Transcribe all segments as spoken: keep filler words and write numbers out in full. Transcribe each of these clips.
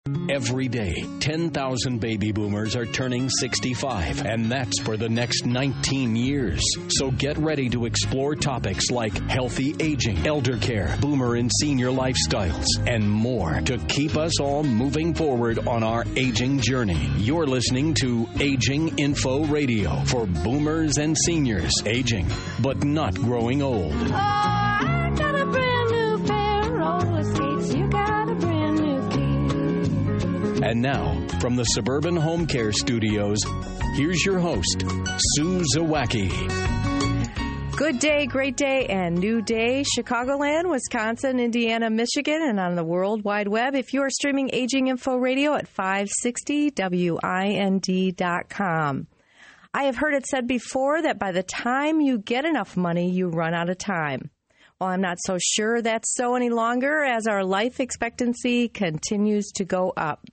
Every day, ten thousand baby boomers are turning sixty-five, and that's for the next nineteen years. So get ready to explore topics like healthy aging, elder care, boomer and senior lifestyles, and more to keep us all moving forward on our aging journey. You're listening to Aging Info Radio for boomers and seniors aging, but not growing old. Oh, I got a brand new pair of roller skates. You got a brand new key. And now, from the Suburban Home Care Studios, here's your host, Sue Zawacki. Good day, great day, and new day, Chicagoland, Wisconsin, Indiana, Michigan, and on the World Wide Web. If you are streaming Aging Info Radio at five sixty W I N D dot com. I have heard it said before that by the time you get enough money, you run out of time. Well, I'm not so sure that's so any longer as our life expectancy continues to go up.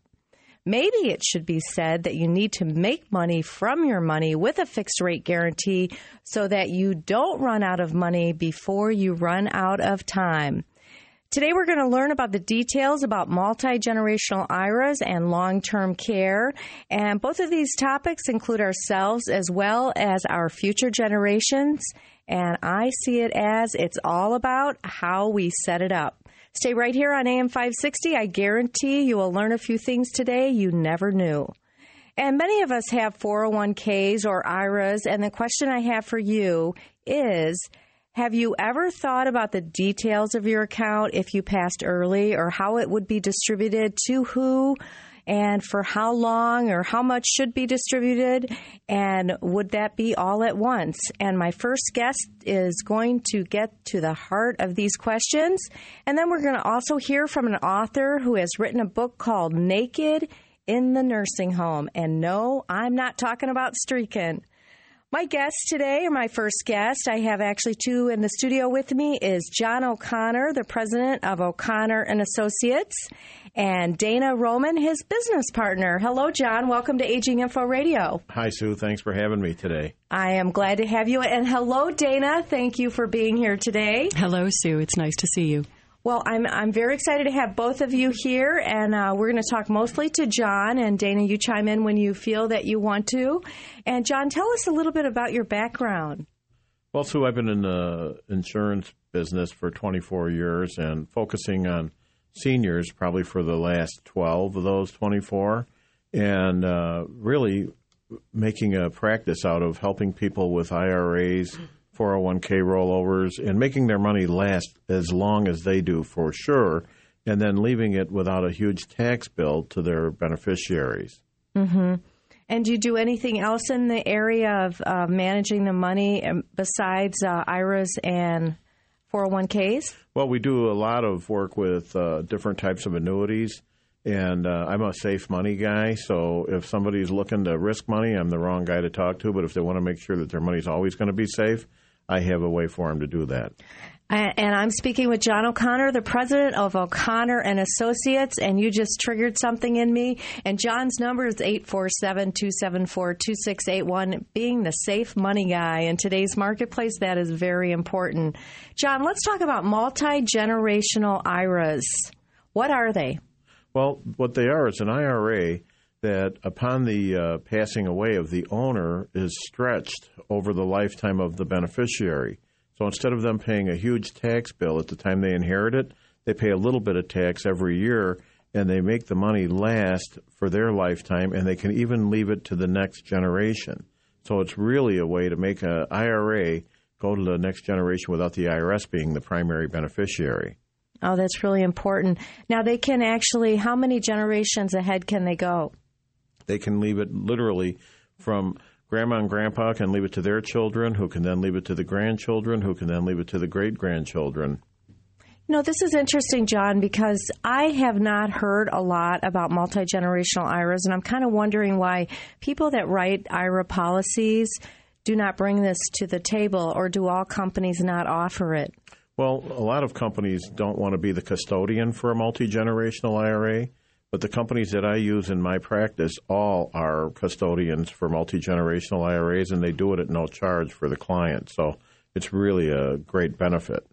Maybe it should be said that you need to make money from your money with a fixed rate guarantee so that you don't run out of money before you run out of time. Today we're going to learn about the details about multi-generational I R As and long-term care. And both of these topics include ourselves as well as our future generations. And I see it as it's all about how we set it up. Stay right here on A M five sixty. I guarantee you will learn a few things today you never knew. And many of us have four oh one k's or I R As, and the question I have for you is, have you ever thought about the details of your account if you passed early, or how it would be distributed to who and for how long, or how much should be distributed, and would that be all at once? And my first guest is going to get to the heart of these questions. And then we're going to also hear from an author who has written a book called Naked in the Nursing Home. And no, I'm not talking about streaking. My guest today, or my first guest, I have actually two in the studio with me, is John O'Connor, the president of O'Connor and Associates, and Dana Roman, his business partner. Hello, John. Welcome to Aging Info Radio. Hi, Sue. Thanks for having me today. I am glad to have you. And hello, Dana. Thank you for being here today. Hello, Sue. It's nice to see you. Well, I'm I'm very excited to have both of you here, and uh, we're going to talk mostly to John, and Dana, you chime in when you feel that you want to. And John, tell us a little bit about your background. Well, Sue, I've been in the insurance business for twenty-four years and focusing on seniors probably for the last twelve of those twenty-four, and uh, really making a practice out of helping people with I R As, four oh one k rollovers, and making their money last as long as they do for sure, and then leaving it without a huge tax bill to their beneficiaries. Mm-hmm. And do you do anything else in the area of uh, managing the money besides uh, I R As and four oh one k's? Well, we do a lot of work with uh, different types of annuities, and uh, I'm a safe money guy, so if somebody's looking to risk money, I'm the wrong guy to talk to, but if they want to make sure that their money's always going to be safe, I have a way for them to do that. And I'm speaking with John O'Connor, the president of O'Connor and Associates, and you just triggered something in me. And John's number is eight four seven, two seven four, two six eight one. Being the safe money guy in today's marketplace, that is very important. John, let's talk about multi-generational I R As. What are they? Well, what they are is an I R A that upon the uh, passing away of the owner is stretched over the lifetime of the beneficiary. So instead of them paying a huge tax bill at the time they inherit it, they pay a little bit of tax every year, and they make the money last for their lifetime, and they can even leave it to the next generation. So it's really a way to make an I R A go to the next generation without the I R S being the primary beneficiary. Oh, that's really important. Now, they can actually, how many generations ahead can they go? They can leave it literally from grandma and grandpa can leave it to their children, who can then leave it to the grandchildren, who can then leave it to the great-grandchildren. You know, this is interesting, John, because I have not heard a lot about multi-generational I R As, and I'm kind of wondering why people that write I R A policies do not bring this to the table, or do all companies not offer it? Well, a lot of companies don't want to be the custodian for a multi-generational I R A, but the companies that I use in my practice all are custodians for multi-generational I R As, and they do it at no charge for the client. So it's really a great benefit.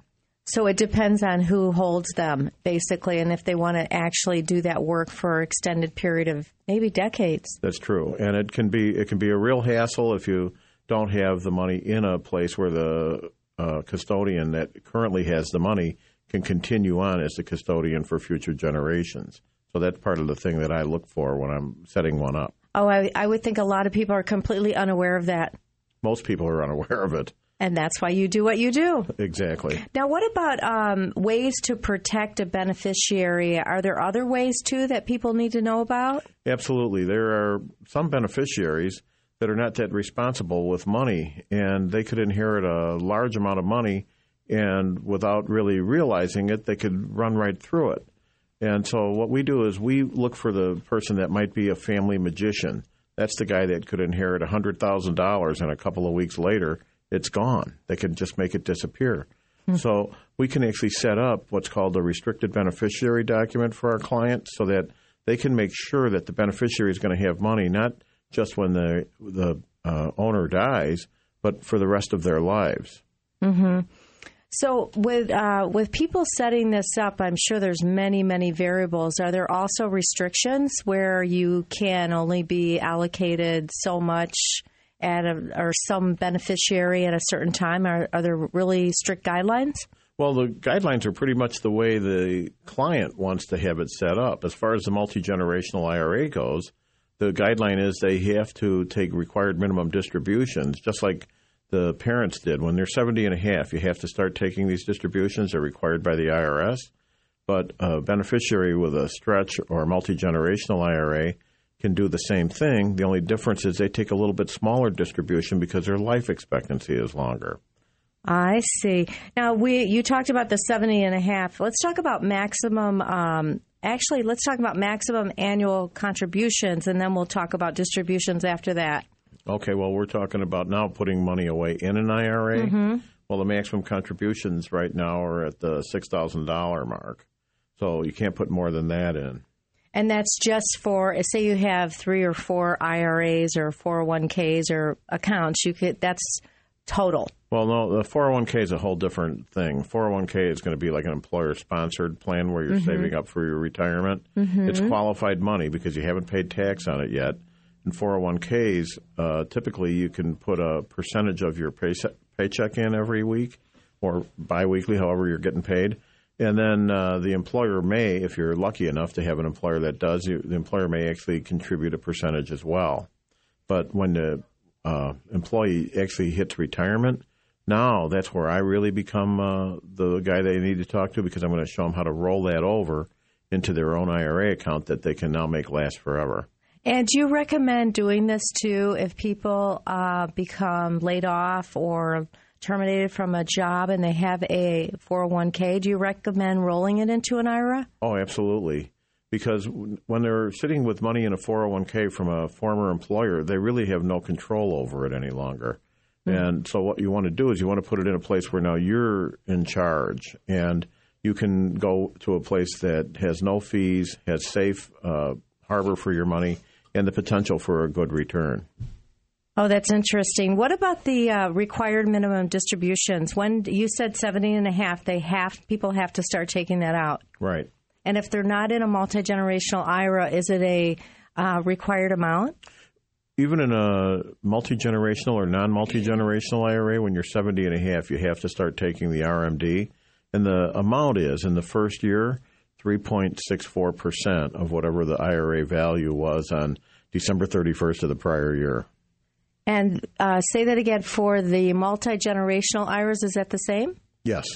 So it depends on who holds them, basically, and if they want to actually do that work for an extended period of maybe decades. That's true, and it can be it can be a real hassle if you don't have the money in a place where the uh, custodian that currently has the money can continue on as the custodian for future generations. So that's part of the thing that I look for when I'm setting one up. Oh, I, I would think a lot of people are completely unaware of that. Most people are unaware of it. And that's why you do what you do. Exactly. Now, what about um, ways to protect a beneficiary? Are there other ways, too, that people need to know about? Absolutely. There are some beneficiaries that are not that responsible with money, and they could inherit a large amount of money, and without really realizing it, they could run right through it. And so what we do is we look for the person that might be a family magician. That's the guy that could inherit one hundred thousand dollars, and a couple of weeks later, it's gone. They can just make it disappear. Mm-hmm. So we can actually set up what's called a restricted beneficiary document for our clients so that they can make sure that the beneficiary is going to have money, not just when the the uh, owner dies, but for the rest of their lives. Mm-hmm. So with uh, with people setting this up, I'm sure there's many, many variables. Are there also restrictions where you can only be allocated so much at a, or some beneficiary at a certain time? Are, are there really strict guidelines? Well, the guidelines are pretty much the way the client wants to have it set up. As far as the multi-generational I R A goes, the guideline is they have to take required minimum distributions, just like the parents did. When they're seventy and a half, you have to start taking these distributions. They're required by the I R S. But a beneficiary with a stretch or multi-generational I R A can do the same thing. The only difference is they take a little bit smaller distribution because their life expectancy is longer. I see. Now, we you talked about the seventy and a half. Let's talk about maximum. Um, actually, let's talk about maximum annual contributions, and then we'll talk about distributions after that. Okay, well, we're talking about now putting money away in an I R A. Mm-hmm. Well, the maximum contributions right now are at the six thousand dollars mark. So you can't put more than that in. And that's just for, say you have three or four I R As or four oh one k's or accounts, you could that's total. Well, no, the four oh one k is a whole different thing. four oh one k is going to be like an employer-sponsored plan where you're mm-hmm. saving up for your retirement. Mm-hmm. It's qualified money because you haven't paid tax on it yet. In four oh one k's, uh, typically you can put a percentage of your pay- paycheck in every week or biweekly, however you're getting paid. And then uh, the employer may, if you're lucky enough to have an employer that does, you, the employer may actually contribute a percentage as well. But when the uh, employee actually hits retirement, now that's where I really become uh, the guy they need to talk to because I'm going to show them how to roll that over into their own I R A account that they can now make last forever. And do you recommend doing this, too, if people uh, become laid off or terminated from a job and they have a four oh one k? Do you recommend rolling it into an I R A? Oh, absolutely. Because when they're sitting with money in a four oh one k from a former employer, they really have no control over it any longer. Mm-hmm. And so what you want to do is you want to put it in a place where now you're in charge and you can go to a place that has no fees, has safe uh, harbor for your money, and the potential for a good return. Oh, that's interesting. What about the uh, required minimum distributions? When you said seventy and a half, they have people have to start taking that out. Right. And if they're not in a multi-generational I R A, is it a uh, required amount? Even in a multi-generational or non-multi-generational I R A, when you're seventy and a half, you have to start taking the R M D. And the amount is, in the first year, three point six four percent of whatever the I R A value was on December thirty-first of the prior year. And uh, say that again, for the multi-generational I R As, is that the same? Yes.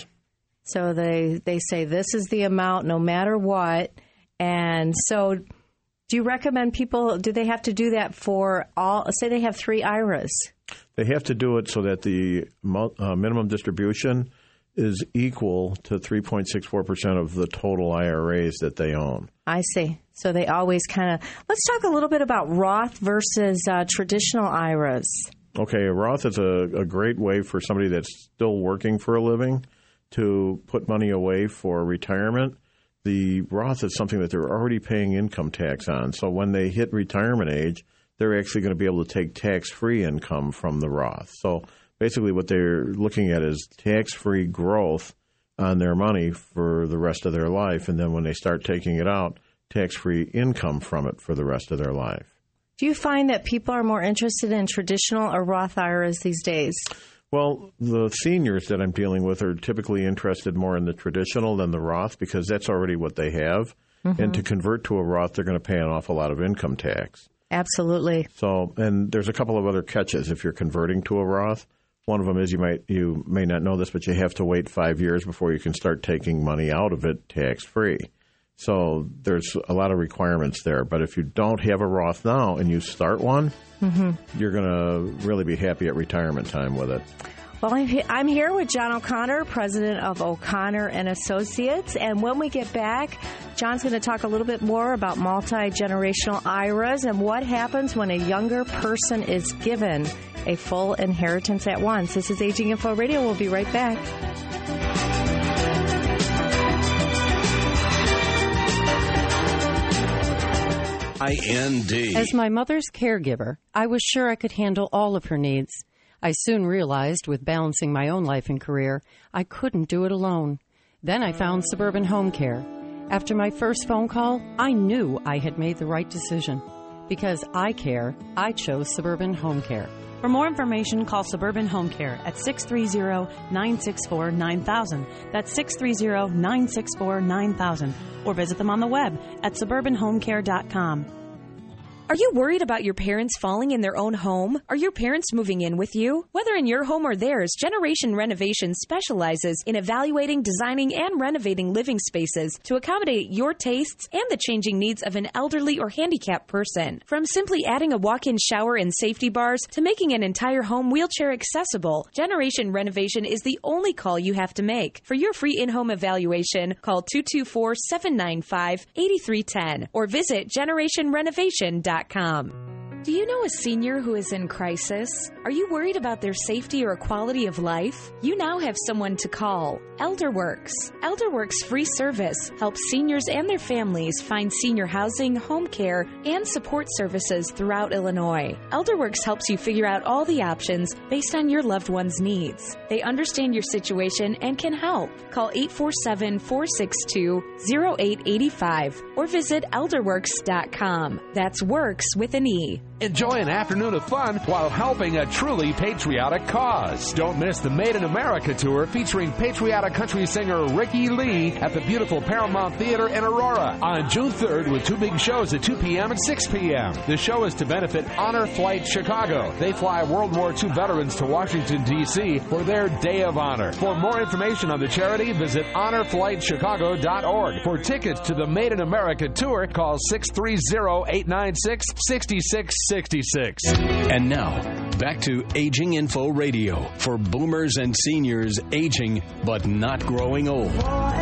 So they, they say this is the amount no matter what. And so do you recommend people, do they have to do that for all, say they have three I R As? They have to do it so that the uh, minimum distribution is equal to three point six four percent of the total I R As that they own. I see. So they always kind of... Let's talk a little bit about Roth versus uh, traditional I R As. Okay, a Roth is a, a great way for somebody that's still working for a living to put money away for retirement. The Roth is something that they're already paying income tax on. So when they hit retirement age, they're actually going to be able to take tax-free income from the Roth. So basically what they're looking at is tax-free growth on their money for the rest of their life. And then when they start taking it out, tax-free income from it for the rest of their life. Do you find that people are more interested in traditional or Roth I R As these days? Well, the seniors that I'm dealing with are typically interested more in the traditional than the Roth because that's already what they have. Mm-hmm. And to convert to a Roth, they're going to pay an awful lot of income tax. Absolutely. So, and there's a couple of other catches if you're converting to a Roth. One of them is you might you may not know this, but you have to wait five years before you can start taking money out of it tax-free. So there's a lot of requirements there. But if you don't have a Roth now and you start one, mm-hmm. you're going to really be happy at retirement time with it. Well, I'm here with John O'Connor, president of O'Connor and Associates. And when we get back, John's going to talk a little bit more about multi-generational I R As and what happens when a younger person is given a full inheritance at once. This is Aging Info Radio. We'll be right back. I N D. As my mother's caregiver, I was sure I could handle all of her needs. I soon realized with balancing my own life and career, I couldn't do it alone. Then I found Suburban Home Care. After my first phone call, I knew I had made the right decision. Because I care, I chose Suburban Home Care. For more information, call Suburban Home Care at six three zero, nine six four, nine thousand. That's six three zero, nine six four, nine thousand. Or visit them on the web at suburban home care dot com. Are you worried about your parents falling in their own home? Are your parents moving in with you? Whether in your home or theirs, Generation Renovation specializes in evaluating, designing, and renovating living spaces to accommodate your tastes and the changing needs of an elderly or handicapped person. From simply adding a walk-in shower and safety bars to making an entire home wheelchair accessible, Generation Renovation is the only call you have to make. For your free in-home evaluation, call two two four, seven nine five, eight three one zero or visit generation renovation dot com. Do you know a senior who is in crisis? Are you worried about their safety or quality of life? You now have someone to call. ElderWorks. ElderWorks free service helps seniors and their families find senior housing, home care, and support services throughout Illinois. ElderWorks helps you figure out all the options based on your loved one's needs. They understand your situation and can help. Call eight four seven, four six two, zero eight eight five or visit elderworks dot com. That's works with an E. Enjoy an afternoon of fun while helping a truly patriotic cause. Don't miss the Made in America tour featuring patriotic country singer Ricky Lee at the beautiful Paramount Theater in Aurora on June third with two big shows at two p.m. and six p.m. The show is to benefit Honor Flight Chicago. They fly World War Two veterans to Washington, D C for their Day of Honor. For more information on the charity, visit honor flight chicago dot org. For tickets to the Made in America tour, call six three zero, eight nine six, six six sixty-six. And now, back to Aging Info Radio for boomers and seniors aging but not growing old.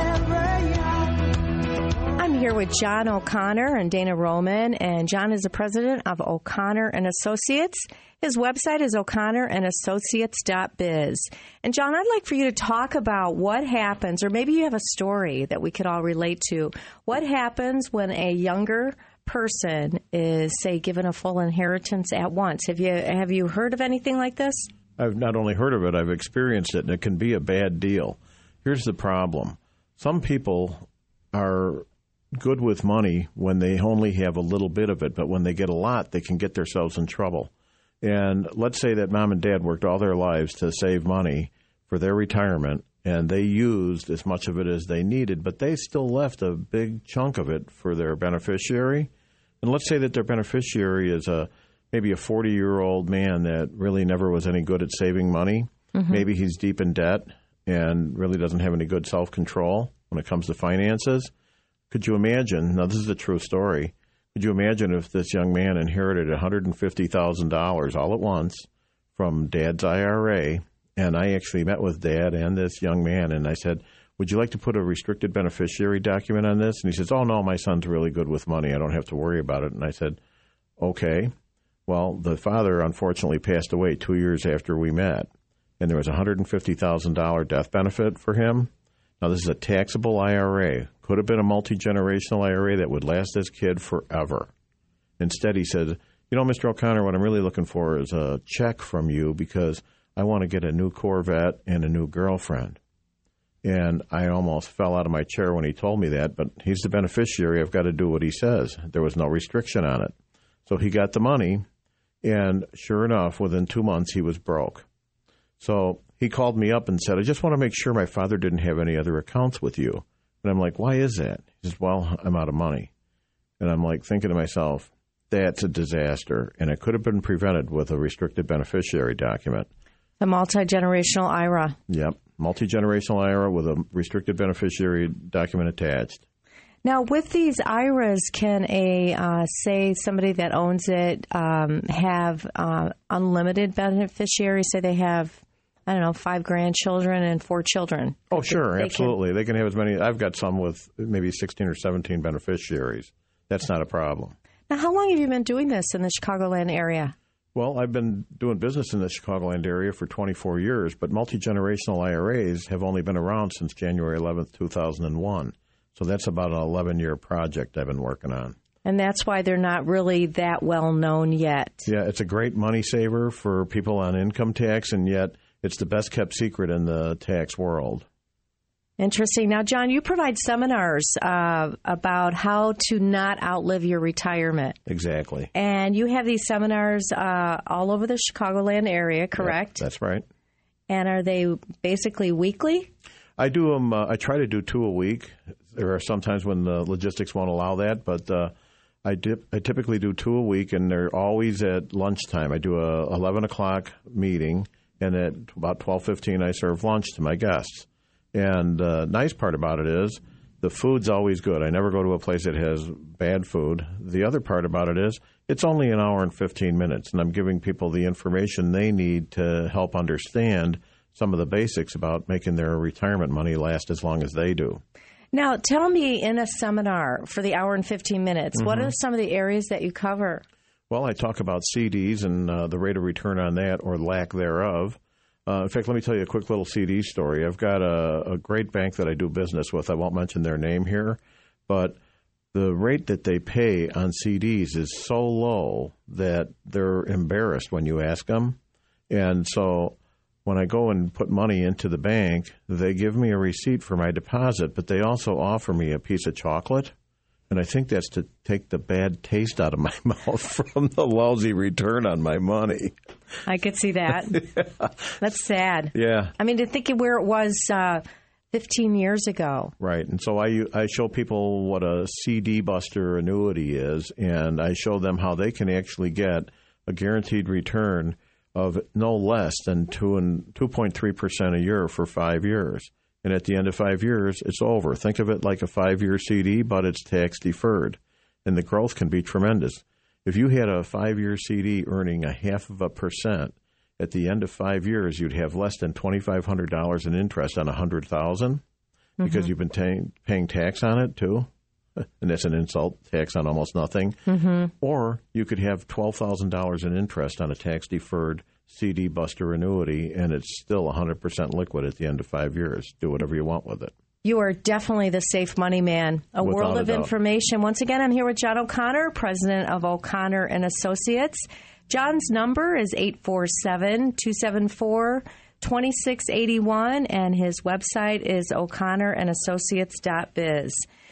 I'm here with John O'Connor and Dana Roman, and John is the president of O'Connor and Associates. His website is o'connor and associates dot biz. And John, I'd like for you to talk about what happens, or maybe you have a story that we could all relate to. What happens when a younger person is, say, given a full inheritance at once? Have you have you heard of anything like this? I've not only heard of it, I've experienced it, and it can be a bad deal. Here's the problem. Some people are good with money when they only have a little bit of it, but when they get a lot, they can get themselves in trouble. And let's say that mom and dad worked all their lives to save money for their retirement, and they used as much of it as they needed, but they still left a big chunk of it for their beneficiary. And let's say that their beneficiary is a maybe a forty-year-old man that really never was any good at saving money. Mm-hmm. Maybe he's deep in debt and really doesn't have any good self-control when it comes to finances. Could you imagine, now this is a true story, could you imagine if this young man inherited one hundred fifty thousand dollars all at once from Dad's I R A? And I actually met with Dad and this young man, and I said, would you like to put a restricted beneficiary document on this? And he says, oh, no, my son's really good with money. I don't have to worry about it. And I said, okay. Well, the father, unfortunately, passed away two years after we met, and there was a one hundred fifty thousand dollars death benefit for him. Now, this is a taxable I R A. Could have been a multi-generational I R A that would last this kid forever. Instead, he said, you know, Mister O'Connor, what I'm really looking for is a check from you because I want to get a new Corvette and a new girlfriend. And I almost fell out of my chair when he told me that, but he's the beneficiary. I've got to do what he says. There was no restriction on it. So he got the money, and sure enough, within two months, he was broke. So he called me up and said, I just want to make sure my father didn't have any other accounts with you. And I'm like, why is that? He says, well, I'm out of money. And I'm like thinking to myself, that's a disaster. And it could have been prevented with a restricted beneficiary document. The multi-generational I R A. Yep. Multi-generational I R A with a restricted beneficiary document attached. Now, with these I R As, can a, uh, say, somebody that owns it um, have uh, unlimited beneficiaries? Say they have, I don't know, five grandchildren and four children. Oh, sure. They Absolutely. Can... They can have as many. I've got some with maybe sixteen or seventeen beneficiaries. That's not a problem. Now, how long have you been doing this in the Chicagoland area? Well, I've been doing business in the Chicagoland area for twenty-four years, but multi-generational I R As have only been around since January eleventh, two thousand one. So that's about an eleven-year project I've been working on. And that's why they're not really that well known yet. Yeah, it's a great money saver for people on income tax, and yet it's the best kept secret in the tax world. Interesting. Now, John, you provide seminars uh, about how to not outlive your retirement. Exactly. And you have these seminars uh, all over the Chicagoland area, correct? Yep, that's right. And are they basically weekly? I do them. Uh, I try to do two a week. There are sometimes when the logistics won't allow that, but uh, I, dip, I typically do two a week, and they're always at lunchtime. I do a eleven o'clock meeting, and at about twelve fifteen, I serve lunch to my guests. And the uh, nice part about it is the food's always good. I never go to a place that has bad food. The other part about it is it's only an hour and fifteen minutes, and I'm giving people the information they need to help understand some of the basics about making their retirement money last as long as they do. Now, tell me, in a seminar for the hour and fifteen minutes, mm-hmm. what are some of the areas that you cover? Well, I talk about C Ds and uh, the rate of return on that or lack thereof. Uh, in fact, let me tell you a quick little C D story. I've got a, a great bank that I do business with. I won't mention their name here, but the rate that they pay on C Ds is so low that they're embarrassed when you ask them. And so when I go and put money into the bank, they give me a receipt for my deposit, but they also offer me a piece of chocolate. And I think that's to take the bad taste out of my mouth from the lousy return on my money. I could see that. Yeah. That's sad. Yeah. I mean, to think of where it was uh, fifteen years ago. Right. And so I, I show people what a C D Buster annuity is, and I show them how they can actually get a guaranteed return of no less than two point three percent a year for five years. And at the end of five years, it's over. Think of it like a five-year C D, but it's tax-deferred. And the growth can be tremendous. If you had a five-year C D earning a half of a percent, at the end of five years, you'd have less than twenty-five hundred dollars in interest on one hundred thousand dollars because mm-hmm. you've been ta- paying tax on it, too. And that's an insult, tax on almost nothing. Mm-hmm. Or you could have twelve thousand dollars in interest on a tax-deferred C D Buster annuity, and it's still one hundred percent liquid at the end of five years. Do whatever you want with it. You are definitely the safe money man. A Without world a of doubt. Information. Once again, I'm here with John O'Connor, president of O'Connor and Associates. John's number is eight four seven, two seven four, two six eight one, and his website is o'connor and associates dot biz.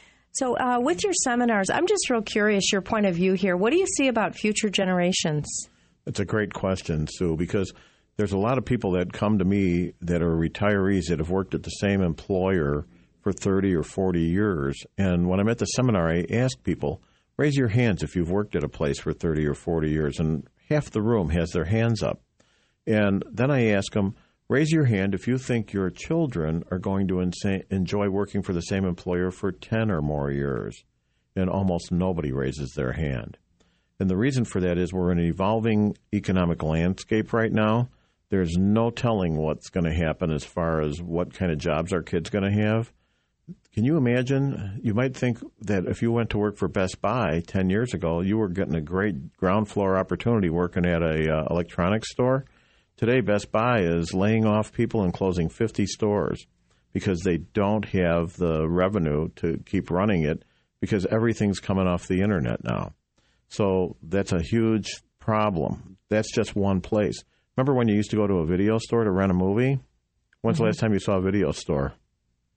So uh, with your seminars, I'm just real curious, your point of view here. What do you see about future generations? It's a great question, Sue, because there's a lot of people that come to me that are retirees that have worked at the same employer for thirty or forty years. And when I'm at the seminar, I ask people, raise your hands if you've worked at a place for thirty or forty years. And half the room has their hands up. And then I ask them, raise your hand if you think your children are going to insa- enjoy working for the same employer for ten or more years. And almost nobody raises their hand. And the reason for that is we're in an evolving economic landscape right now. There's no telling what's going to happen as far as what kind of jobs our kids going to have. Can you imagine? You might think that if you went to work for Best Buy ten years ago, you were getting a great ground floor opportunity working at a uh, electronics store. Today, Best Buy is laying off people and closing fifty stores because they don't have the revenue to keep running it because everything's coming off the internet now. So that's a huge problem. That's just one place. Remember when you used to go to a video store to rent a movie? When's mm-hmm. the last time you saw a video store?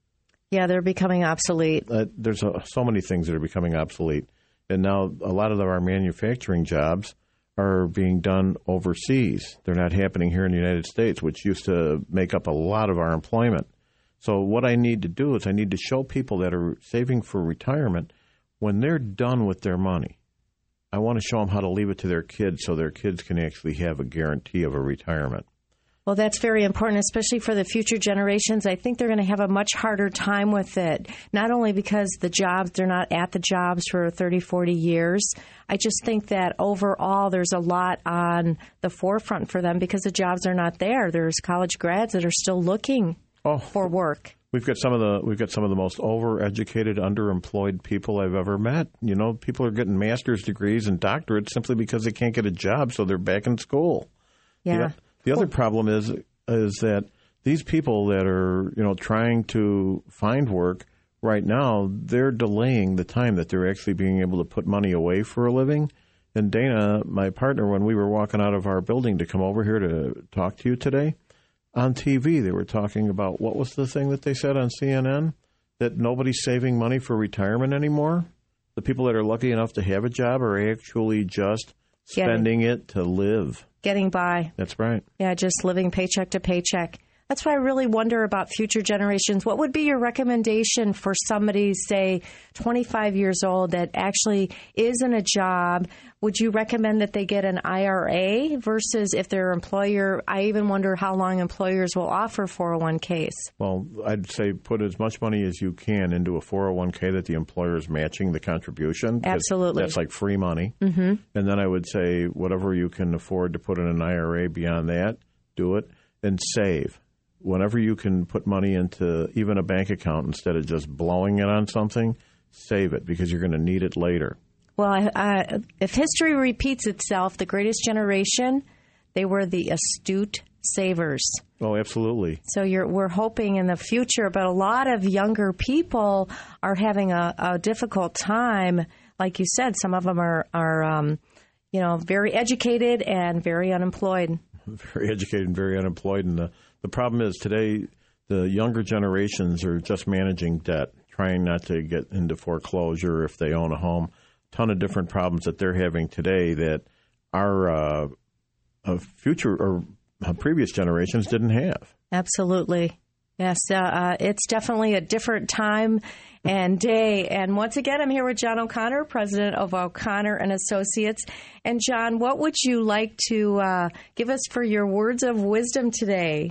Yeah, they're becoming obsolete. Uh, there's a, so many things that are becoming obsolete. And now a lot of our manufacturing jobs are being done overseas. They're not happening here in the United States, which used to make up a lot of our employment. So what I need to do is I need to show people that are saving for retirement, when they're done with their money, I want to show them how to leave it to their kids so their kids can actually have a guarantee of a retirement. Well, that's very important, especially for the future generations. I think they're going to have a much harder time with it, not only because the jobs, they're not at the jobs for thirty, forty years. I just think that overall there's a lot on the forefront for them because the jobs are not there. There's college grads that are still looking oh, for work. We've got some of the we've got some of the most overeducated, underemployed people I've ever met. You know, people are getting master's degrees and doctorates simply because they can't get a job, so they're back in school. Yeah. The, the other problem is is that these people that are, you know, trying to find work right now, they're delaying the time that they're actually being able to put money away for a living. And Dana, my partner, when we were walking out of our building to come over here to talk to you today, on T V, they were talking about, what was the thing that they said on C N N? That nobody's saving money for retirement anymore? The people that are lucky enough to have a job are actually just spending Getting, it to live. Getting by. That's right. Yeah, just living paycheck to paycheck. That's why I really wonder about future generations. What would be your recommendation for somebody, say, twenty-five years old that actually is in a job? Would you recommend that they get an I R A versus if their employer? I even wonder how long employers will offer four oh one k's. Well, I'd say put as much money as you can into a four oh one k that the employer is matching the contribution. Absolutely. That's like free money. Mm-hmm. And then I would say whatever you can afford to put in an I R A beyond that, do it and save. Whenever you can put money into even a bank account instead of just blowing it on something, save it because you're going to need it later. Well, I, I, if history repeats itself, the greatest generation, they were the astute savers. Oh, absolutely. So you're, we're hoping in the future, but a lot of younger people are having a, a difficult time. Like you said, some of them are, are um, you know, very educated and very unemployed. Very educated and very unemployed. And the, the problem is today the younger generations are just managing debt, trying not to get into foreclosure if they own a home. A ton of different problems that they're having today that our uh, uh, future or uh, previous generations didn't have. Absolutely. Yes, uh, uh, it's definitely a different time and day. And once again, I'm here with John O'Connor, president of O'Connor and Associates. And John, what would you like to uh, give us for your words of wisdom today?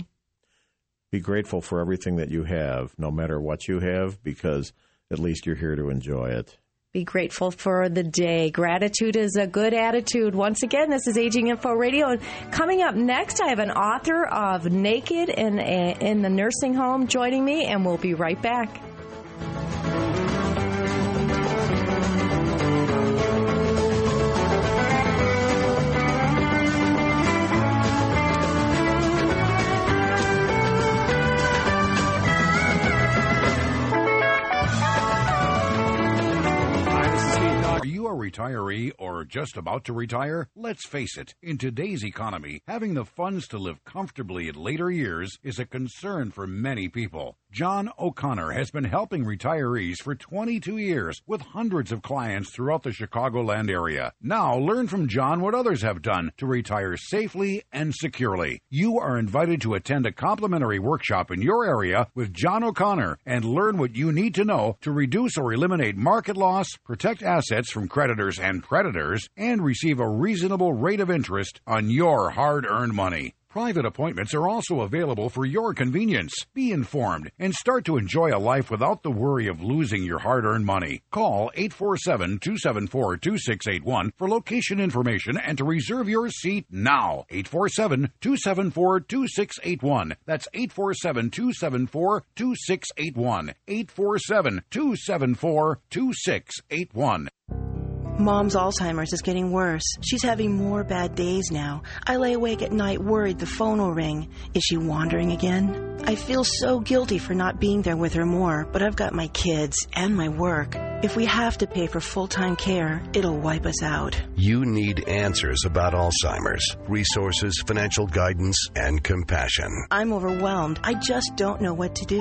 Be grateful for everything that you have, no matter what you have, because at least you're here to enjoy it. Be grateful for the day. Gratitude is a good attitude. Once again, this is Aging Info Radio. And coming up next, I have an author of Naked in, in the Nursing Home joining me, and we'll be right back. Retiree or just about to retire? Let's face it, in today's economy, having the funds to live comfortably in later years is a concern for many people. John O'Connor has been helping retirees for twenty-two years with hundreds of clients throughout the Chicagoland area. Now learn from John what others have done to retire safely and securely. You are invited to attend a complimentary workshop in your area with John O'Connor and learn what you need to know to reduce or eliminate market loss, protect assets from creditors and predators, and receive a reasonable rate of interest on your hard-earned money. Private appointments are also available for your convenience. Be informed and start to enjoy a life without the worry of losing your hard-earned money. Call eight four seven, two seven four, two six eight one for location information and to reserve your seat now. eight four seven, two seven four, two six eight one. That's eight four seven, two seven four, two six eight one. eight four seven, two seven four, two six eight one. Mom's Alzheimer's is getting worse. She's having more bad days now. I lay awake at night worried the phone will ring. Is she wandering again? I feel so guilty for not being there with her more, but I've got my kids and my work. If we have to pay for full-time care, it'll wipe us out. You need answers about Alzheimer's, resources, financial guidance, and compassion. I'm overwhelmed. I just don't know what to do.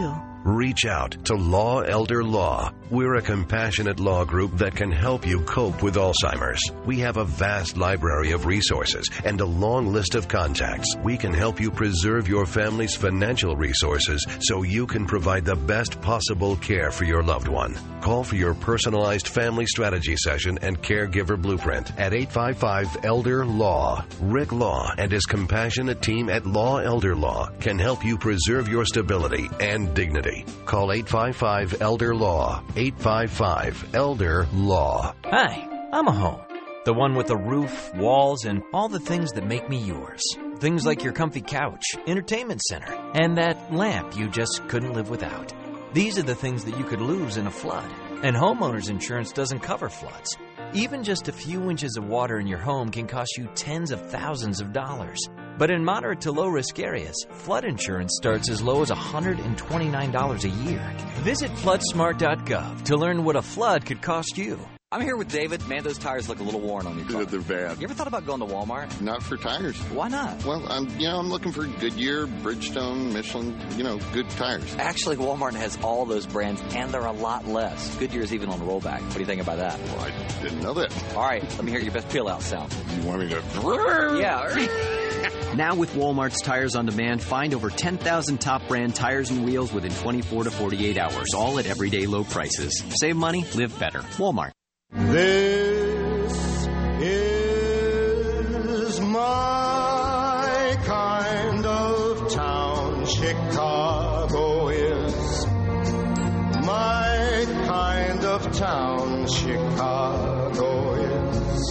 Reach out to Law Elder Law. We're a compassionate law group that can help you cope with Alzheimer's. We have a vast library of resources and a long list of contacts. We can help you preserve your family's financial resources so you can provide the best possible care for your loved one. Call for your personalized family strategy session and caregiver blueprint at eight five five elder law. Rick Law and his compassionate team at Law Elder Law can help you preserve your stability and dignity. Call eight five five elder law. eight five five elder law. Hi, I'm a home. The one with a roof, walls, and all the things that make me yours. Things like your comfy couch, entertainment center, and that lamp you just couldn't live without. These are the things that you could lose in a flood. And homeowners insurance doesn't cover floods. Even just a few inches of water in your home can cost you tens of thousands of dollars. But in moderate to low-risk areas, flood insurance starts as low as one hundred twenty-nine dollars a year. Visit flood smart dot gov to learn what a flood could cost you. I'm here with David. Man, those tires look a little worn on your car. They're bad. You ever thought about going to Walmart? Not for tires. Why not? Well, I'm you know I'm looking for Goodyear, Bridgestone, Michelin, you know, good tires. Actually, Walmart has all those brands, and they're a lot less. Goodyear's even on the rollback. What do you think about that? Well, I didn't know that. All right, let me hear your best peel-out sound. You want me to? Yeah. Now with Walmart's Tires on Demand, find over ten thousand top brand tires and wheels within twenty-four to forty-eight hours, all at everyday low prices. Save money, live better. Walmart. This is my kind of town. Chicago is my kind of town. Chicago is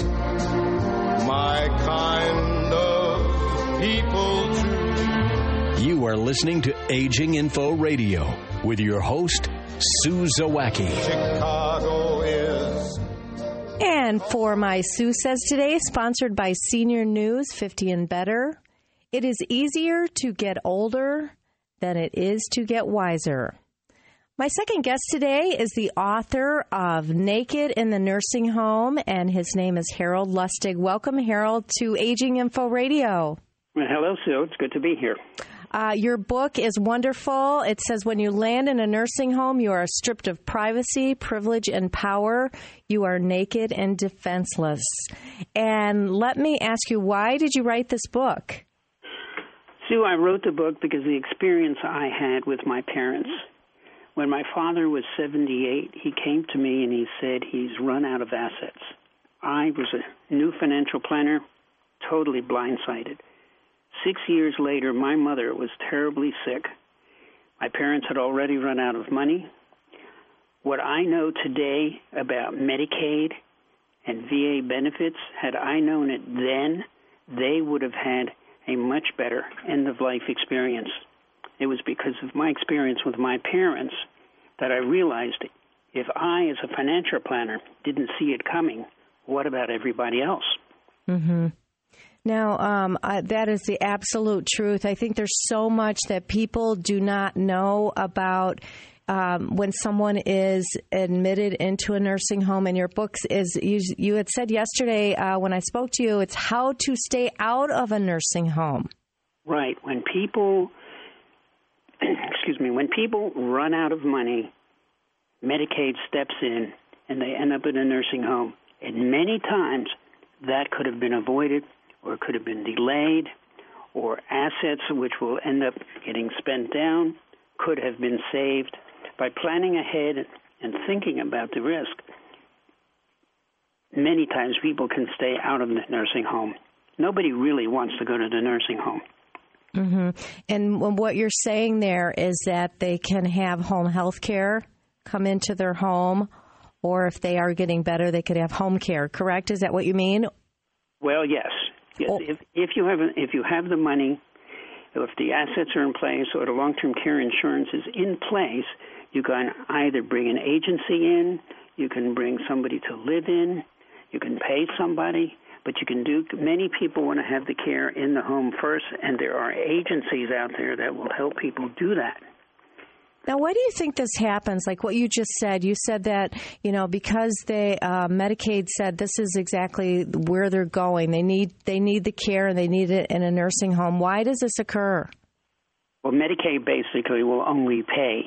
my kind of people too. You are listening to Aging Info Radio with your host, Sue Zawacki. Chicago is. And for my Sue Says Today, sponsored by Senior News fifty and Better, it is easier to get older than it is to get wiser. My second guest today is the author of Naked in the Nursing Home, and his name is Harold Lustig. Welcome, Harold, to Aging Info Radio. Well, hello, Sue. It's good to be here. Uh, your book is wonderful. It says, when you land in a nursing home, you are stripped of privacy, privilege, and power. You are naked and defenseless. And let me ask you, why did you write this book? Sue, I wrote the book because the experience I had with my parents. When my father was seventy-eight, he came to me and he said he's run out of assets. I was a new financial planner, totally blindsided. Six years later, my mother was terribly sick. My parents had already run out of money. What I know today about Medicaid and V A benefits, had I known it then, they would have had a much better end-of-life experience. It was because of my experience with my parents that I realized if I, as a financial planner, didn't see it coming, what about everybody else? Mm-hmm. Now, um, uh, that is the absolute truth. I think there's so much that people do not know about um, when someone is admitted into a nursing home. And your books is, you, you had said yesterday uh, when I spoke to you, it's how to stay out of a nursing home. Right. When people, excuse me, when people run out of money, Medicaid steps in and they end up in a nursing home. And many times that could have been avoided, or could have been delayed, or assets which will end up getting spent down could have been saved. By planning ahead and thinking about the risk, many times people can stay out of the nursing home. Nobody really wants to go to the nursing home. Mm-hmm. And what you're saying there is that they can have home health care come into their home, or if they are getting better, they could have home care, correct? Is that what you mean? Well, yes. Yes, oh. if, if you have if you have the money, if the assets are in place, or the long-term care insurance is in place, you can either bring an agency in, you can bring somebody to live in, you can pay somebody, but you can do. Many people want to have the care in the home first, and there are agencies out there that will help people do that. Now, why do you think this happens? Like what you just said, you said that, you know, because they uh, Medicaid said this is exactly where they're going. They need they need the care and they need it in a nursing home. Why does this occur? Well, Medicaid basically will only pay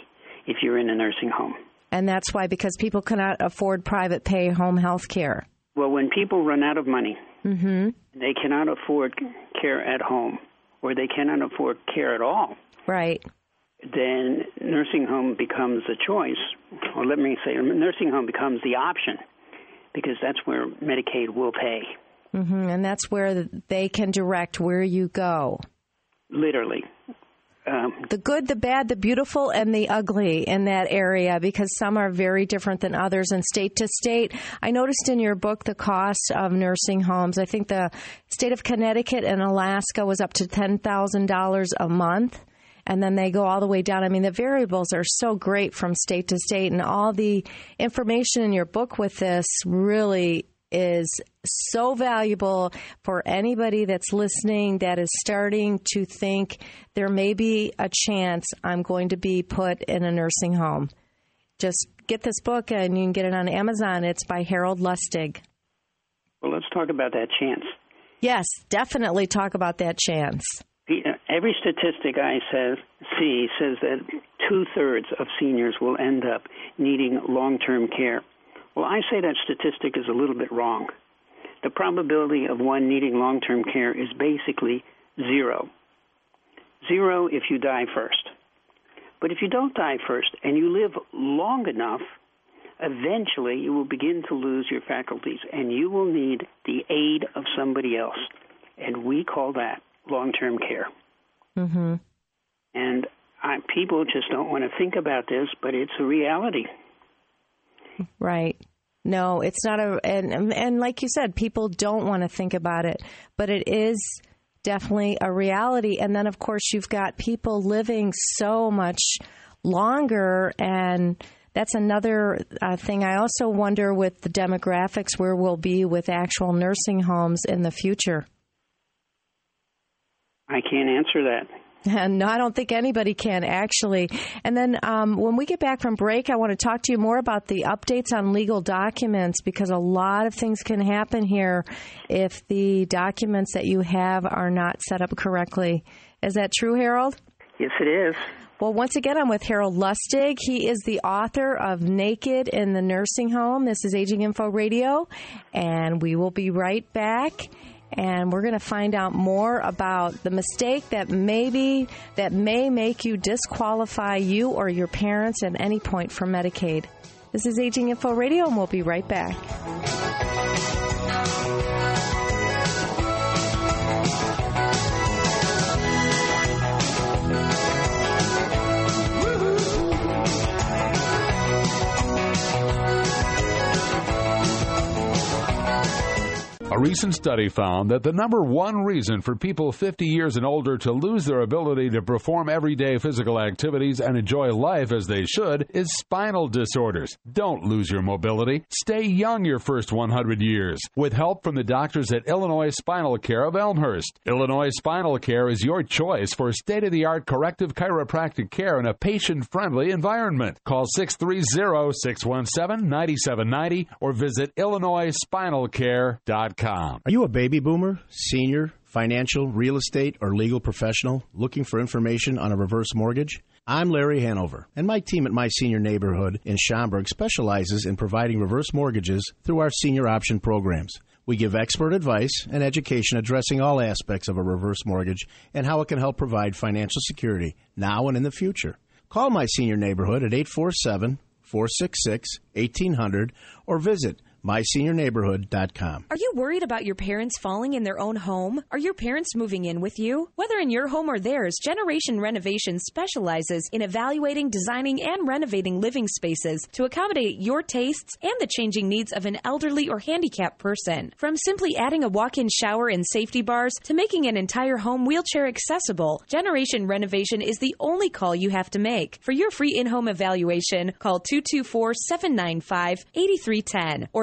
if you're in a nursing home. And that's why, because people cannot afford private pay home health care. Well, when people run out of money, mm-hmm. they cannot afford care at home, or they cannot afford care at all. Right. Then nursing home becomes a choice. Or let me say, nursing home becomes the option, because that's where Medicaid will pay. Mm-hmm. And that's where they can direct where you go. Literally. Um, the good, the bad, the beautiful, and the ugly in that area, because some are very different than others and state to state. I noticed in your book the cost of nursing homes. I think the state of Connecticut and Alaska was up to ten thousand dollars a month, and then they go all the way down. I mean, the variables are so great from state to state, and all the information in your book with this really is so valuable for anybody that's listening that is starting to think there may be a chance I'm going to be put in a nursing home. Just get this book, and you can get it on Amazon. It's by Harold Lustig. Well, let's talk about that chance. Yes, definitely talk about that chance. Every statistic I says, see says that two-thirds of seniors will end up needing long-term care. Well, I say that statistic is a little bit wrong. The probability of one needing long-term care is basically zero. Zero if you die first. But if you don't die first and you live long enough, eventually you will begin to lose your faculties, and you will need the aid of somebody else. And we call that long-term care. Mm-hmm. And I, people just don't want to think about this, but it's a reality. Right. No, it's not a, and, and like you said, people don't want to think about it, but it is definitely a reality. And then, of course, you've got people living so much longer, and that's another uh, thing. I also wonder with the demographics where we'll be with actual nursing homes in the future. I can't answer that. No, I don't think anybody can, actually. And then um, when we get back from break, I want to talk to you more about the updates on legal documents, because a lot of things can happen here if the documents that you have are not set up correctly. Is that true, Harold? Yes, it is. Well, once again, I'm with Harold Lustig. He is the author of Naked in the Nursing Home. This is Aging Info Radio, and we will be right back. And we're going to find out more about the mistake that maybe that may make you disqualify you or your parents at any point for Medicaid. This is Aging Info Radio, and we'll be right back. A recent study found that the number one reason for people fifty years and older to lose their ability to perform everyday physical activities and enjoy life as they should is spinal disorders. Don't lose your mobility. Stay young your first one hundred years with help from the doctors at Illinois Spinal Care of Elmhurst. Illinois Spinal Care is your choice for state-of-the-art corrective chiropractic care in a patient-friendly environment. Call six three zero, six one seven, nine seven nine zero or visit illinois spinal care dot com. Are you a baby boomer, senior, financial, real estate, or legal professional looking for information on a reverse mortgage? I'm Larry Hanover, and my team at My Senior Neighborhood in Schaumburg specializes in providing reverse mortgages through our senior option programs. We give expert advice and education addressing all aspects of a reverse mortgage and how it can help provide financial security now and in the future. Call My Senior Neighborhood at eight four seven, four six six, one eight zero zero or visit my senior neighborhood dot com. Are you worried about your parents falling in their own home? Are your parents moving in with you? Whether in your home or theirs, Generation Renovation specializes in evaluating, designing, and renovating living spaces to accommodate your tastes and the changing needs of an elderly or handicapped person. From simply adding a walk-in shower and safety bars to making an entire home wheelchair accessible, Generation Renovation is the only call you have to make. For your free in-home evaluation, call two two four, seven nine five, eight three one zero or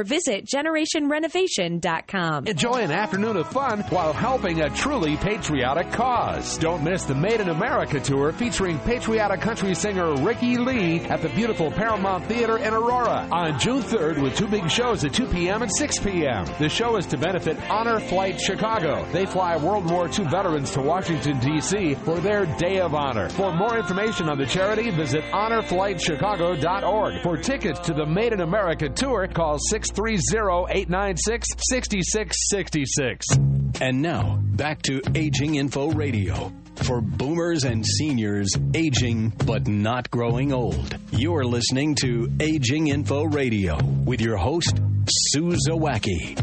visit generation renovation dot com. Enjoy an afternoon of fun while helping a truly patriotic cause. Don't miss the Made in America tour featuring patriotic country singer Ricky Lee at the beautiful Paramount Theater in Aurora on June third with two big shows at two p.m. and six p.m. The show is to benefit Honor Flight Chicago. They fly World War Two veterans to Washington, D C for their Day of Honor. For more information on the charity, visit honor flight chicago dot org. For tickets to the Made in America tour, call six three zero, eight nine six, six six six six. And now, back to Aging Info Radio. For boomers and seniors, aging but not growing old. You're listening to Aging Info Radio with your host, Sue Zawacki.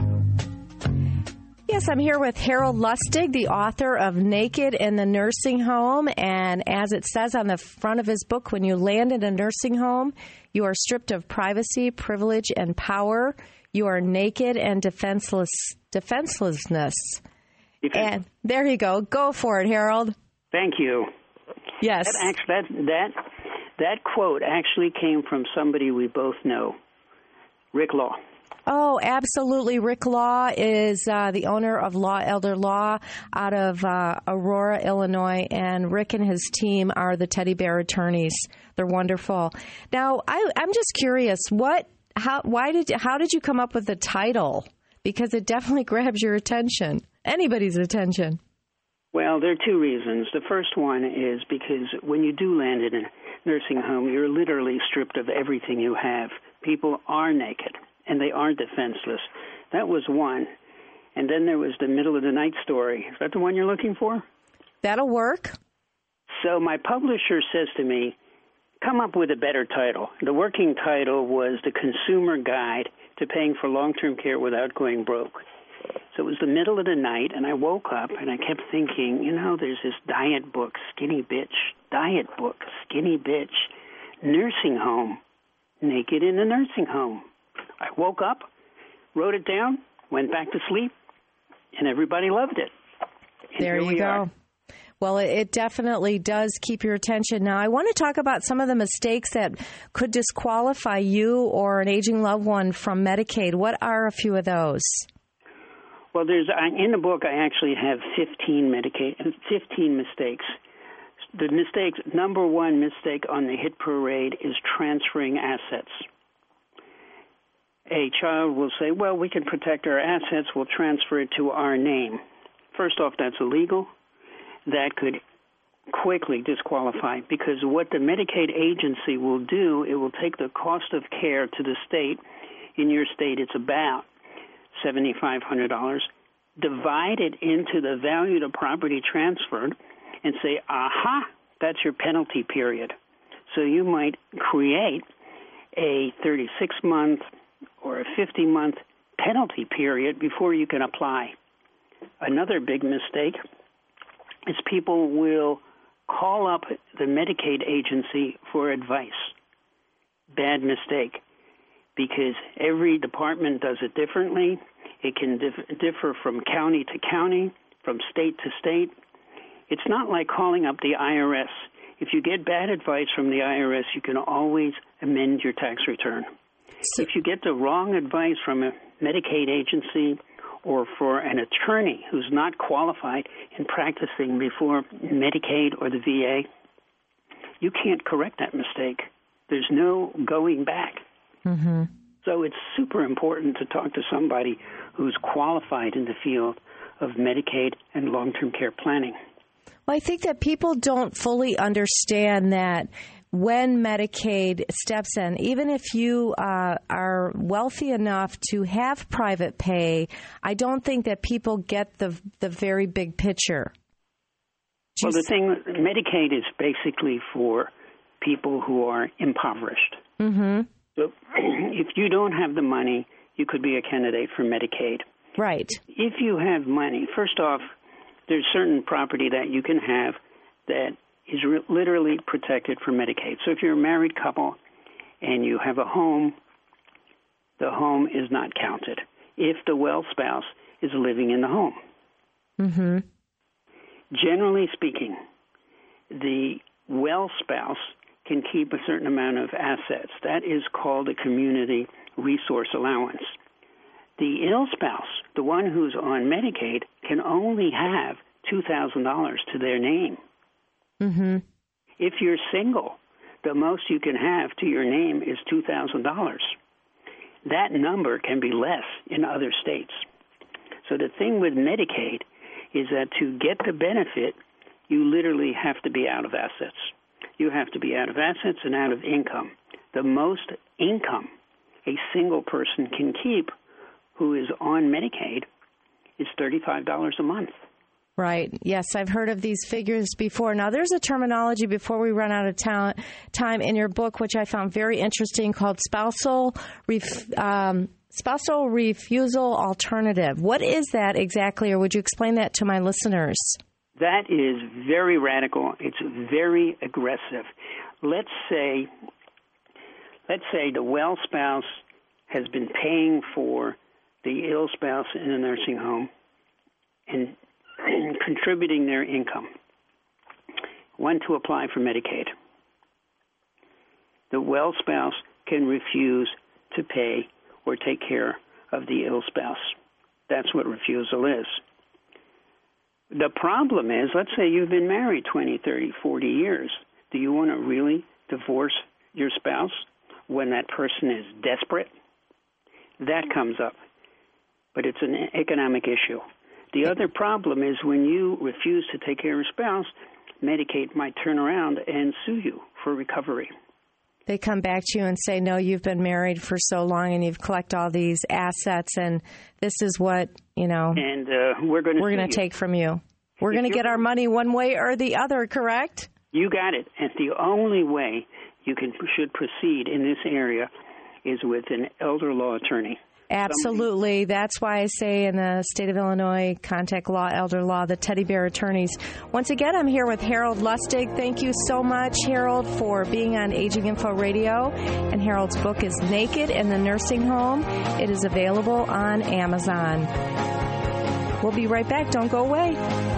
Yes, I'm here with Harold Lustig, the author of Naked in the Nursing Home. And as it says on the front of his book, when you land in a nursing home, you are stripped of privacy, privilege, and power. You are naked and defenseless, defenselessness. And there you go. Go for it, Harold. Thank you. Yes. That, actually, that, that, that quote actually came from somebody we both know, Rick Law. Oh, absolutely. Rick Law is uh, the owner of Law Elder Law out of uh, Aurora, Illinois, and Rick and his team are the teddy bear attorneys. They're wonderful. Now, I, I'm just curious, what, how, why did, how did you come up with the title? Because it definitely grabs your attention, anybody's attention. Well, there are two reasons. The first one is because when you do land in a nursing home, you're literally stripped of everything you have. People are naked, and they are defenseless. That was one. And then there was the middle of the night story. Is that the one you're looking for? That'll work. So my publisher says to me, come up with a better title. The working title was The Consumer Guide to Paying for Long-Term Care Without Going Broke. So it was the middle of the night, and I woke up, and I kept thinking, you know, there's this diet book, Skinny Bitch, diet book, Skinny Bitch, nursing home, Naked in the Nursing Home. I woke up, wrote it down, went back to sleep, and everybody loved it. And there you go. Are. Well, it definitely does keep your attention. Now, I want to talk about some of the mistakes that could disqualify you or an aging loved one from Medicaid. What are a few of those? Well, there's in the book, I actually have fifteen Medicaid, fifteen mistakes. The mistakes, number one mistake on the hit parade is transferring assets. A child will say, well, we can protect our assets, we'll transfer it to our name. First off, that's illegal. That could quickly disqualify, because what the Medicaid agency will do, it will take the cost of care to the state. In your state, it's about seven thousand five hundred dollars, divide it into the value of the property transferred, and say, aha, that's your penalty period. So you might create a thirty-six month or a fifty month penalty period before you can apply. Another big mistake is people will call up the Medicaid agency for advice. Bad mistake, because every department does it differently. It can dif- differ from county to county, from state to state. It's not like calling up the I R S. If you get bad advice from the I R S, you can always amend your tax return. So, if you get the wrong advice from a Medicaid agency or for an attorney who's not qualified in practicing before Medicaid or the V A, you can't correct that mistake. There's no going back. Mm-hmm. So it's super important to talk to somebody who's qualified in the field of Medicaid and long-term care planning. Well, I think that people don't fully understand that when Medicaid steps in, even if you uh, are wealthy enough to have private pay, I don't think that people get the the very big picture. Well, the thing, Medicaid is basically for people who are impoverished. Mm-hmm. So if you don't have the money, you could be a candidate for Medicaid. Right. If you have money, first off, there's certain property that you can have that is re- literally protected for Medicaid. So if you're a married couple and you have a home, the home is not counted if the well spouse is living in the home. Mm-hmm. Generally speaking, the well spouse can keep a certain amount of assets. That is called a community resource allowance. The ill spouse, the one who's on Medicaid, can only have two thousand dollars to their name. Mm-hmm. If you're single, the most you can have to your name is two thousand dollars. That number can be less in other states. So the thing with Medicaid is that to get the benefit, you literally have to be out of assets. You have to be out of assets and out of income. The most income a single person can keep who is on Medicaid is thirty-five dollars a month. Right. Yes, I've heard of these figures before. Now, there's a terminology before we run out of ta- time in your book, which I found very interesting, called spousal ref- um, spousal refusal alternative. What is that exactly, or would you explain that to my listeners? That is very radical. It's very aggressive. Let's say, let's say the well spouse has been paying for the ill spouse in a nursing home and contributing their income, one to apply for Medicaid. The well spouse can refuse to pay or take care of the ill spouse. That's what refusal is. The problem is, let's say you've been married twenty, thirty, forty years. Do you want to really divorce your spouse when that person is desperate? That comes up. But it's an economic issue. The other problem is when you refuse to take care of a spouse, Medicaid might turn around and sue you for recovery. They come back to you and say, no, you've been married for so long and you've collected all these assets and this is what, you know, and uh, we're going to we're going to take from you. We're going to get our money one way or the other, correct? You got it. And the only way you can should proceed in this area is with an elder law attorney. Absolutely. That's why I say in the state of Illinois, contact law, elder law, the teddy bear attorneys. Once again, I'm here with Harold Lustig. Thank you so much, Harold, for being on Aging Info Radio. And Harold's book is Naked in the Nursing Home. It is available on Amazon. We'll be right back. Don't go away.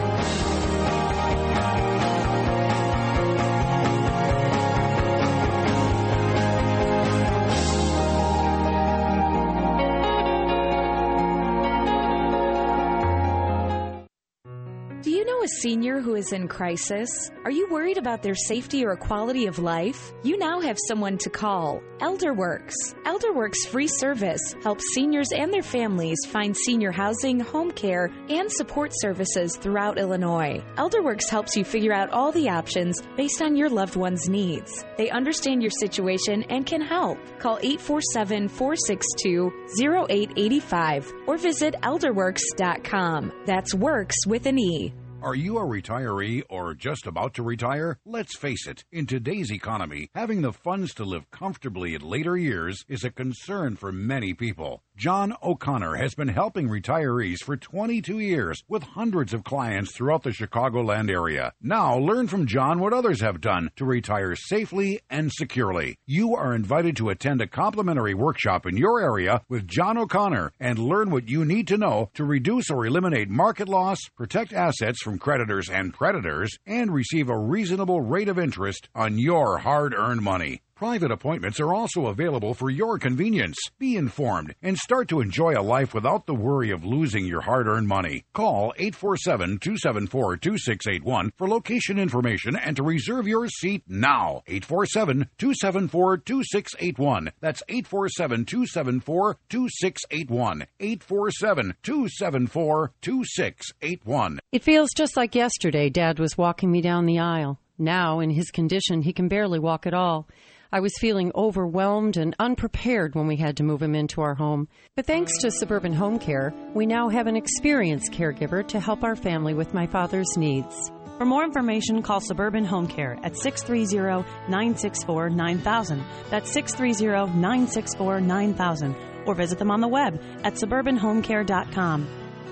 A senior who is in crisis? Are you worried about their safety or quality of life? You now have someone to call. ElderWorks. ElderWorks free service helps seniors and their families find senior housing, home care, and support services throughout Illinois. ElderWorks helps you figure out all the options based on your loved one's needs. They understand your situation and can help. Call eight four seven, four six two, zero eight eight five or visit elderworks dot com. That's works with an E. Are you a retiree or just about to retire? Let's face it, in today's economy, having the funds to live comfortably in later years is a concern for many people. John O'Connor has been helping retirees for twenty-two years with hundreds of clients throughout the Chicagoland area. Now, learn from John what others have done to retire safely and securely. You are invited to attend a complimentary workshop in your area with John O'Connor and learn what you need to know to reduce or eliminate market loss, protect assets from creditors and predators, and receive a reasonable rate of interest on your hard-earned money. Private appointments are also available for your convenience. Be informed and start to enjoy a life without the worry of losing your hard-earned money. Call eight four seven, two seven four, two six eight one for location information and to reserve your seat now. eight four seven, two seven four, two six eight one. That's eight four seven, two seven four, two six eight one. eight four seven, two seven four, two six eight one. It feels just like yesterday Dad was walking me down the aisle. Now, in his condition, he can barely walk at all. I was feeling overwhelmed and unprepared when we had to move him into our home. But thanks to Suburban Home Care, we now have an experienced caregiver to help our family with my father's needs. For more information, call Suburban Home Care at six three zero, nine six four, nine thousand. That's six three zero, nine six four, nine thousand. Or visit them on the web at suburban home care dot com.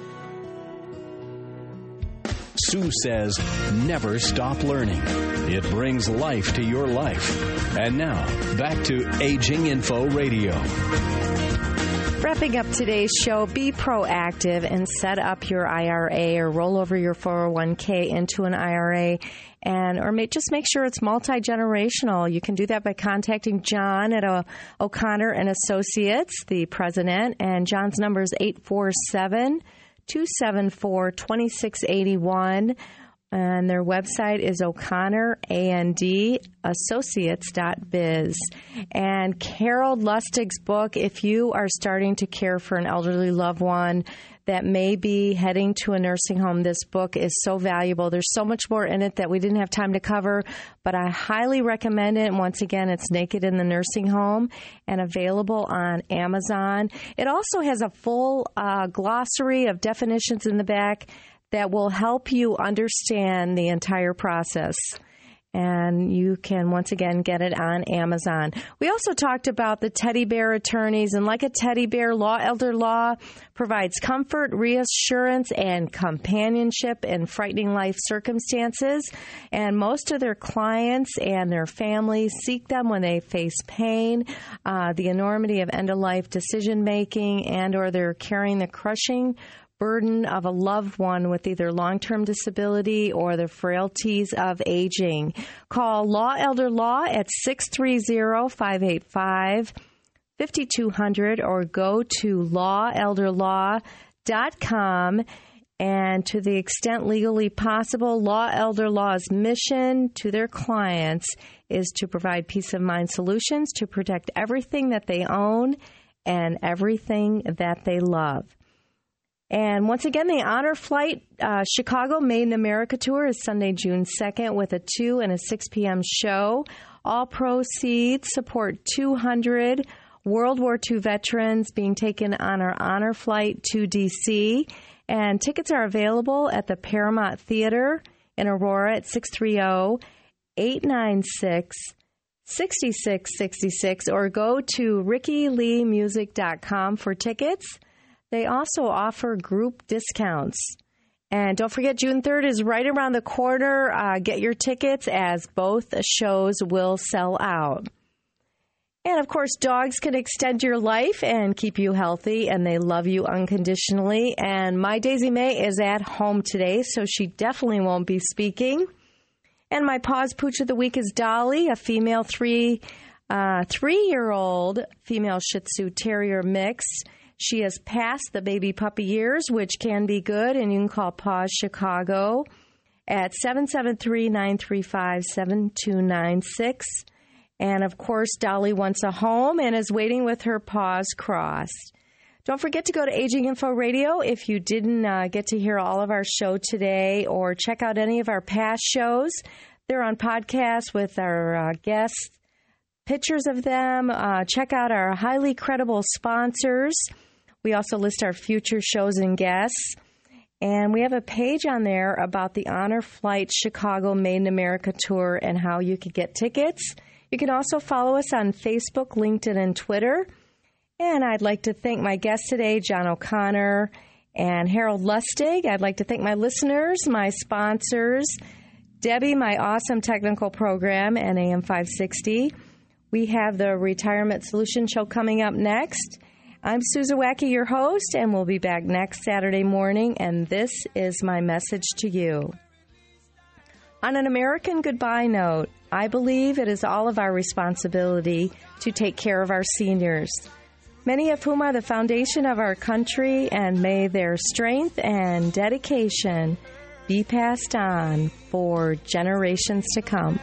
Sue says, never stop learning. It brings life to your life. And now, back to Aging Info Radio. Wrapping up today's show, be proactive and set up your I R A or roll over your four oh one k into an I R A, and or make, just make sure it's multi-generational. You can do that by contacting John at uh, O'Connor and Associates, the president, and John's number is eight four seven, two seven four, two six eight one. And their website is O'Connor and Associates dot biz. And Carol Lustig's book, if you are starting to care for an elderly loved one that may be heading to a nursing home, this book is so valuable. There's so much more in it that we didn't have time to cover, but I highly recommend it. And once again, it's Naked in the Nursing Home and available on Amazon. It also has a full uh, glossary of definitions in the back that will help you understand the entire process. And you can, once again, get it on Amazon. We also talked about the teddy bear attorneys. And like a teddy bear, Law Elder Law provides comfort, reassurance, and companionship in frightening life circumstances. And most of their clients and their families seek them when they face pain, uh, the enormity of end-of-life decision-making, and or they're carrying the crushing burden of a loved one with either long-term disability or the frailties of aging. Call Law Elder Law at six three zero, five eight five, five two zero zero or go to law elder law dot com. And to the extent legally possible, Law Elder Law's mission to their clients is to provide peace of mind solutions to protect everything that they own and everything that they love. And once again, the Honor Flight uh, Chicago Made in America tour is Sunday, June second with a two and a six p.m. show. All proceeds support two hundred World War Two veterans being taken on our Honor Flight to D C. And tickets are available at the Paramount Theater in Aurora at six three zero, eight nine six, six six six six or go to ricky lee music dot com for tickets. They also offer group discounts. And don't forget, June third is right around the corner. Uh, get your tickets as both shows will sell out. And, of course, dogs can extend your life and keep you healthy, and they love you unconditionally. And my Daisy May is at home today, so she definitely won't be speaking. And my Paws Pooch of the Week is Dolly, a female three, uh, three-year-old female Shih Tzu Terrier mix. She has passed the baby puppy years, which can be good, and you can call Paws Chicago at seven seven three, nine three five, seven two nine six. And, of course, Dolly wants a home and is waiting with her paws crossed. Don't forget to go to Aging Info Radio if you didn't uh, get to hear all of our show today, or check out any of our past shows. They're on podcasts with our uh, guests, pictures of them. Uh, check out our highly credible sponsors. We also list our future shows and guests. And we have a page on there about the Honor Flight Chicago Made in America tour and how you could get tickets. You can also follow us on Facebook, LinkedIn, and Twitter. And I'd like to thank my guests today, John O'Connor and Harold Lustig. I'd like to thank my listeners, my sponsors, Debbie, my awesome technical program, and A M five sixty. We have the Retirement Solution Show coming up next. I'm Susan Wacky, your host, and we'll be back next Saturday morning, and this is my message to you. On an American goodbye note, I believe it is all of our responsibility to take care of our seniors, many of whom are the foundation of our country, and may their strength and dedication be passed on for generations to come.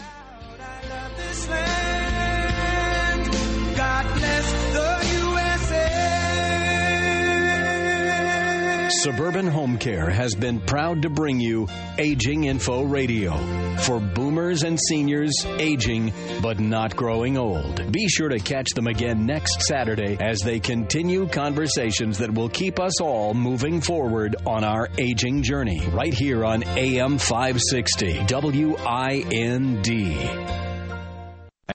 Suburban Home Care has been proud to bring you Aging Info Radio for boomers and seniors aging but not growing old. Be sure to catch them again next Saturday as they continue conversations that will keep us all moving forward on our aging journey right here on A M five sixty W I N D.